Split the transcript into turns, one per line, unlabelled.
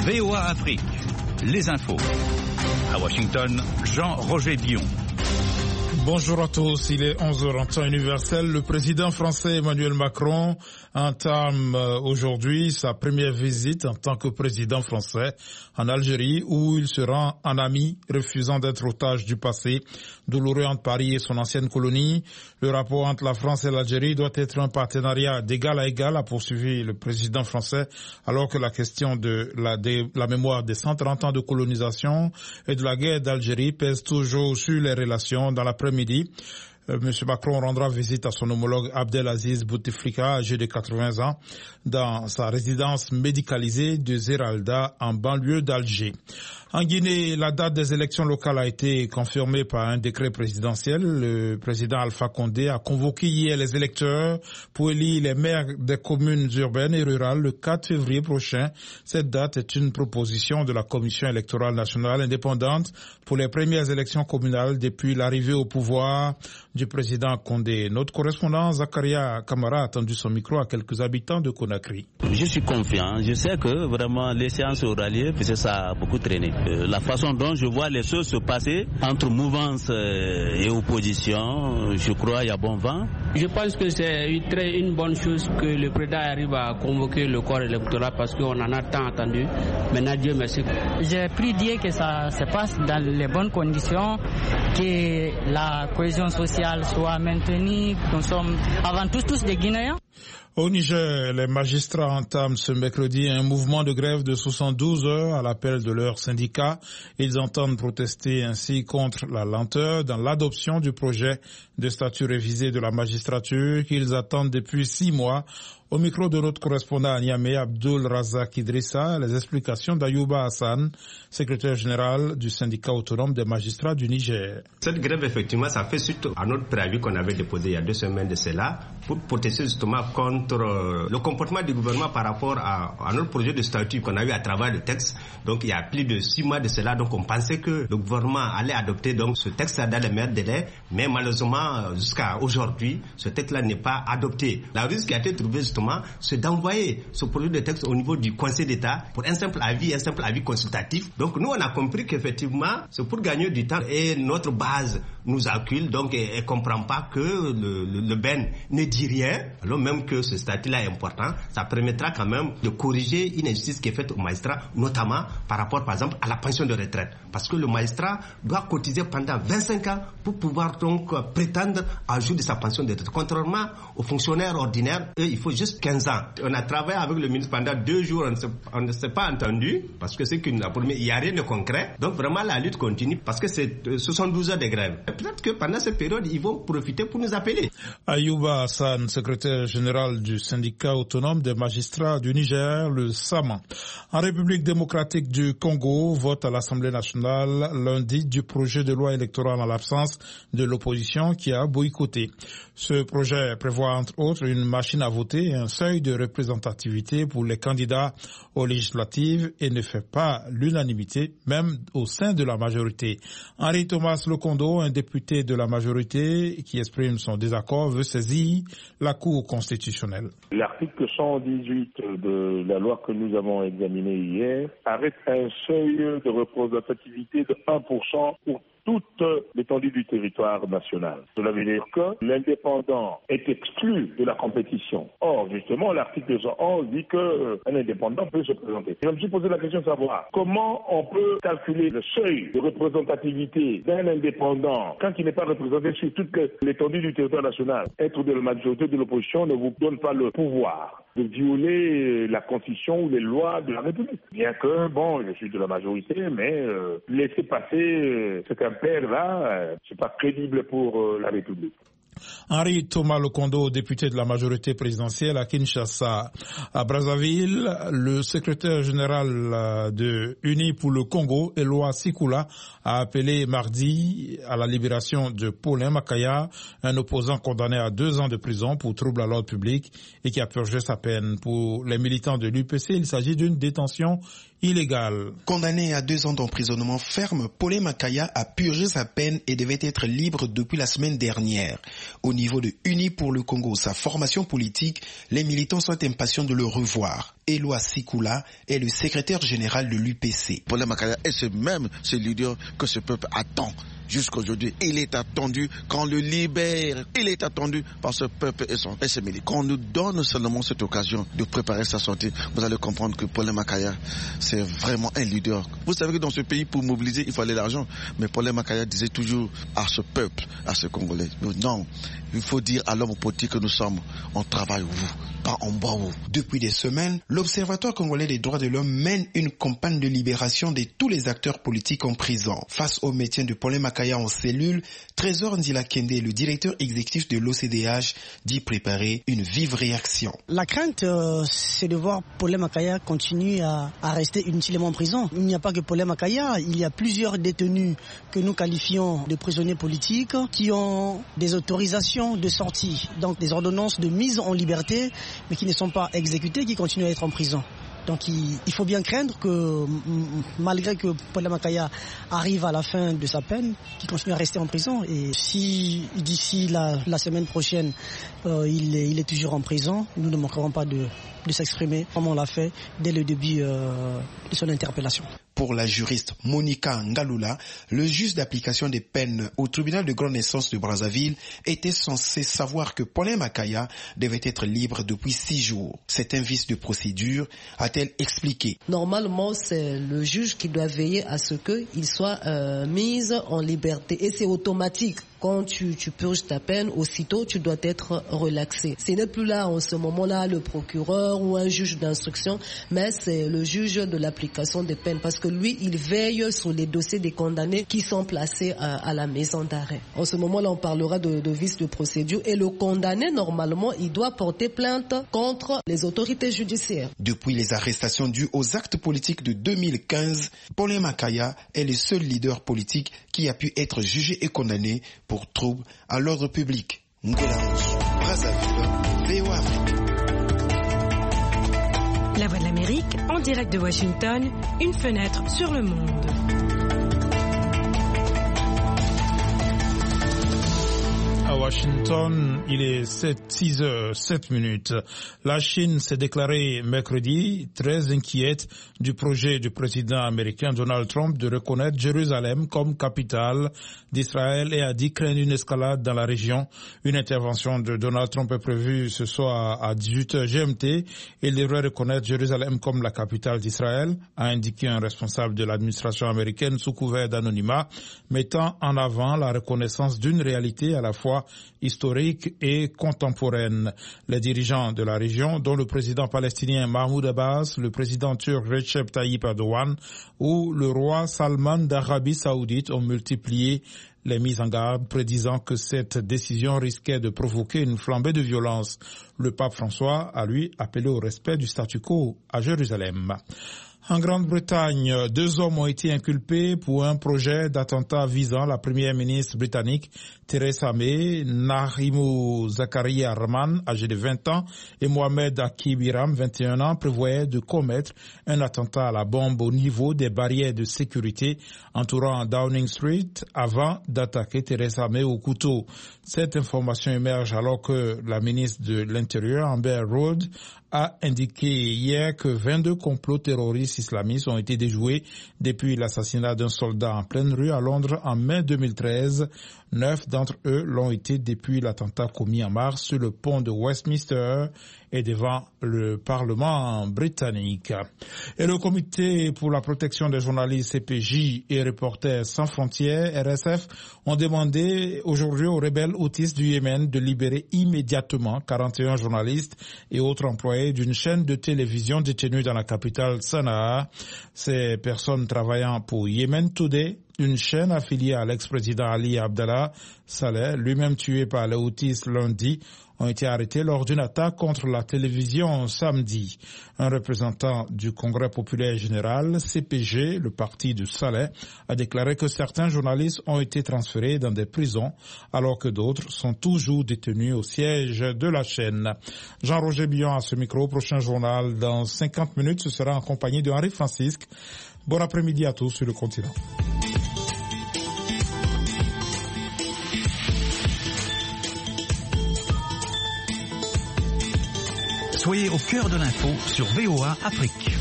VOA Afrique, les infos. À Washington, Jean-Roger Dion.
Bonjour à tous, il est 11h en temps universel. Le président français Emmanuel Macron entame aujourd'hui sa première visite en tant que président français en Algérie, où il se rend en ami, refusant d'être otage du passé douloureux entre Paris et son ancienne colonie. Le rapport entre la France et l'Algérie doit être un partenariat d'égal à égal, a poursuivi le président français, alors que la question de la mémoire des 130 ans de colonisation et de la guerre d'Algérie pèse toujours sur les relations. Dans l'après-midi, M. Macron rendra visite à son homologue Abdelaziz Bouteflika, âgé de 80 ans, dans sa résidence médicalisée de Zeralda, en banlieue d'Alger. En Guinée, la date des élections locales a été confirmée par un décret présidentiel. Le président Alpha Condé a convoqué hier les électeurs pour élire les maires des communes urbaines et rurales le 4 février prochain. Cette date est une proposition de la Commission électorale nationale indépendante pour les premières élections communales depuis l'arrivée au pouvoir du président Condé. Notre correspondant Zakaria Kamara a tendu son micro à quelques habitants de Conakry.
Je suis confiant. Je sais que vraiment les séances orales, ça a beaucoup traîné. La façon dont je vois les choses se passer entre mouvance et opposition, je crois qu'il y a bon vent.
Je pense que c'est une bonne chose que le président arrive à convoquer le corps électoral parce qu'on en a tant attendu. Maintenant, Dieu merci.
J'ai pris Dieu que ça se passe dans les bonnes conditions, que la cohésion sociale soit maintenue. Nous sommes avant tout tous des Guinéens.
Au Niger, les magistrats entament ce mercredi un mouvement de grève de 72 heures à l'appel de leur syndicat. Ils entendent protester ainsi contre la lenteur dans l'adoption du projet de statut révisé de la magistrature qu'ils attendent depuis 6 mois. Au micro de notre correspondant à Niamey, Abdul Razak Idrissa, les explications d'Ayouba Hassan, secrétaire général du syndicat autonome des magistrats du Niger.
Cette grève, effectivement, ça fait suite à notre préavis qu'on avait déposé il y a 2 semaines de cela pour protester justement contre le comportement du gouvernement par rapport à notre projet de statut qu'on a eu à travers le texte. Donc il y a plus de 6 mois de cela, donc on pensait que le gouvernement allait adopter donc ce texte-là dans les meilleurs délais, mais malheureusement jusqu'à aujourd'hui, ce texte-là n'est pas adopté. La risque qui a été trouvée justement, c'est d'envoyer ce projet de texte au niveau du Conseil d'État pour un simple avis consultatif. Donc nous on a compris qu'effectivement c'est pour gagner du temps et notre base nous accule, donc elle ne comprend pas que le BEN ne dit rien, alors même que ce statut-là est important. Ça permettra quand même de corriger une injustice qui est faite aux magistrats, notamment par rapport par exemple à la pension de retraite. Parce que le magistrat doit cotiser pendant 25 ans pour pouvoir donc prétendre à jour de sa pension de retraite. Contrairement aux fonctionnaires ordinaires, eux, il faut juste 15 ans. On a travaillé avec le ministre pendant 2 jours, on ne s'est pas entendu, parce que c'est il n'y a rien de concret. Donc vraiment la lutte continue, parce que c'est 72 heures de grève. Peut-être que pendant cette période, ils vont profiter pour nous appeler.
Ayouba Hassan, secrétaire général du syndicat autonome des magistrats du Niger, le SAMA. En République démocratique du Congo, vote à l'Assemblée nationale lundi du projet de loi électorale en l'absence de l'opposition qui a boycotté. Ce projet prévoit entre autres une machine à voter et un seuil de représentativité pour les candidats aux législatives et ne fait pas l'unanimité, même au sein de la majorité. Henri Thomas Lokondo, un député de la majorité qui exprime son désaccord, veut saisir la Cour constitutionnelle.
L'article 118 de la loi que nous avons examinée hier arrête un seuil de représentativité de 1% pour toute l'étendue du territoire national. Cela veut dire que l'indépendant est exclu de la compétition. Or, justement, l'article 111 dit qu'un indépendant peut se présenter. Je me suis posé la question de savoir comment on peut calculer le seuil de représentativité d'un indépendant quand il n'est pas représenté sur toute l'étendue du territoire national. Être de la majorité de l'opposition ne vous donne pas le pouvoir de violer la Constitution ou les lois de la République. Bien que, je suis de la majorité, mais laisser passer cet impair-là, c'est pas crédible pour la République.
Henri Thomas Lokondo, député de la majorité présidentielle à Kinshasa. À Brazzaville, le secrétaire général de Unis pour le Congo, Eloi Sikula, a appelé mardi à la libération de Paulin Makaya, un opposant condamné à 2 ans de prison pour trouble à l'ordre public et qui a purgé sa peine. Pour les militants de l'UPC, il s'agit d'une détention illégale.
Condamné à 2 ans d'emprisonnement ferme, Paulin Makaya a purgé sa peine et devait être libre depuis la semaine dernière. Au niveau de Unis pour le Congo, sa formation politique, les militants sont impatients de le revoir. Éloi Sikula est le secrétaire général de l'UPC.
Paul Makaya est ce leader que ce peuple attend. Jusqu'aujourd'hui, il est attendu qu'on le libère. Il est attendu par ce peuple et ses militants. Qu'on nous donne seulement cette occasion de préparer sa sortie, vous allez comprendre que Paul Makaya, c'est vraiment un leader. Vous savez que dans ce pays, pour mobiliser, il fallait l'argent. Mais Paul Makaya disait toujours à ce peuple, à ce Congolais, non, il faut dire à l'homme politique que nous sommes, on travaille vous, pas en bas vous.
Depuis des semaines, l'Observatoire congolais des droits de l'homme mène une campagne de libération de tous les acteurs politiques en prison. Face au maintien de Paul Makaya en cellule, Trésor Ndila Kende, le directeur exécutif de l'OCDH, dit préparer une vive réaction.
La crainte, c'est de voir Paul Makaya continuer à rester inutilement en prison. Il n'y a pas que Paul Makaya, il y a plusieurs détenus que nous qualifions de prisonniers politiques qui ont des autorisations de sortie, donc des ordonnances de mise en liberté, mais qui ne sont pas exécutées, qui continuent à être en prison. Donc il faut bien craindre que malgré que Paul Makaya arrive à la fin de sa peine, qu'il continue à rester en prison. Et si d'ici la semaine prochaine il est toujours en prison, nous ne manquerons pas de s'exprimer comme on l'a fait dès le début de son interpellation.
Pour la juriste Monica Ngalula, le juge d'application des peines au tribunal de grande instance de Brazzaville était censé savoir que Paul Makaya devait être libre depuis 6 jours. C'est un vice de procédure, a-t-elle expliqué.
Normalement, c'est le juge qui doit veiller à ce qu'il soit mis en liberté et c'est automatique. Quand tu purges ta peine, aussitôt tu dois être relaxé. Ce n'est plus là en ce moment-là le procureur ou un juge d'instruction, mais c'est le juge de l'application des peines parce que lui, il veille sur les dossiers des condamnés qui sont placés à la maison d'arrêt. En ce moment-là, on parlera de vice de procédure et le condamné, normalement, il doit porter plainte contre les autorités judiciaires.
Depuis les arrestations dues aux actes politiques de 2015, Paul Makaya est le seul leader politique qui a pu être jugé et condamné pour trouble à l'ordre public. Ngolaouche, Brazzaville, VOA Afrique.
La Voix de l'Amérique, en direct de Washington, une fenêtre sur le monde.
À Washington, il est 6h07. La Chine s'est déclarée mercredi très inquiète du projet du président américain Donald Trump de reconnaître Jérusalem comme capitale d'Israël et a dit craindre une escalade dans la région. Une intervention de Donald Trump est prévue ce soir à 18h GMT. Il devrait reconnaître Jérusalem comme la capitale d'Israël, a indiqué un responsable de l'administration américaine sous couvert d'anonymat, mettant en avant la reconnaissance d'une réalité à la fois historique et contemporaine. Les dirigeants de la région, dont le président palestinien Mahmoud Abbas, le président turc Recep Tayyip Erdogan ou le roi Salman d'Arabie Saoudite, ont multiplié les mises en garde, prédisant que cette décision risquait de provoquer une flambée de violence. Le pape François a, lui, appelé au respect du statu quo à Jérusalem. En Grande-Bretagne, 2 hommes ont été inculpés pour un projet d'attentat visant la première ministre britannique Theresa May. Narimou Zakaria Rahman, âgé de 20 ans, et Mohamed Akib Iram, 21 ans, prévoyaient de commettre un attentat à la bombe au niveau des barrières de sécurité entourant Downing Street avant d'attaquer Theresa May au couteau. Cette information émerge alors que la ministre de l'Intérieur, Amber Rudd, a indiqué hier que 22 complots terroristes islamistes ont été déjoués depuis l'assassinat d'un soldat en pleine rue à Londres en mai 2013. 9 d'entre eux l'ont été depuis l'attentat commis en mars sur le pont de Westminster et devant le Parlement britannique. Et le Comité pour la protection des journalistes CPJ et Reporters sans frontières, RSF, ont demandé aujourd'hui aux rebelles houthis du Yémen de libérer immédiatement 41 journalistes et autres employés d'une chaîne de télévision détenue dans la capitale Sanaa. Ces personnes travaillant pour Yemen Today, une chaîne affiliée à l'ex-président Ali Abdallah Saleh, lui-même tué par les Houthis lundi, ont été arrêtés lors d'une attaque contre la télévision samedi. Un représentant du Congrès populaire général, CPG, le parti de Saleh, a déclaré que certains journalistes ont été transférés dans des prisons, alors que d'autres sont toujours détenus au siège de la chaîne. Jean-Roger Billon à ce micro. Prochain journal dans 50 minutes. Ce sera en compagnie de Henri Francisque. Bon après-midi à tous sur le continent.
Soyez au cœur de l'info sur VOA Afrique.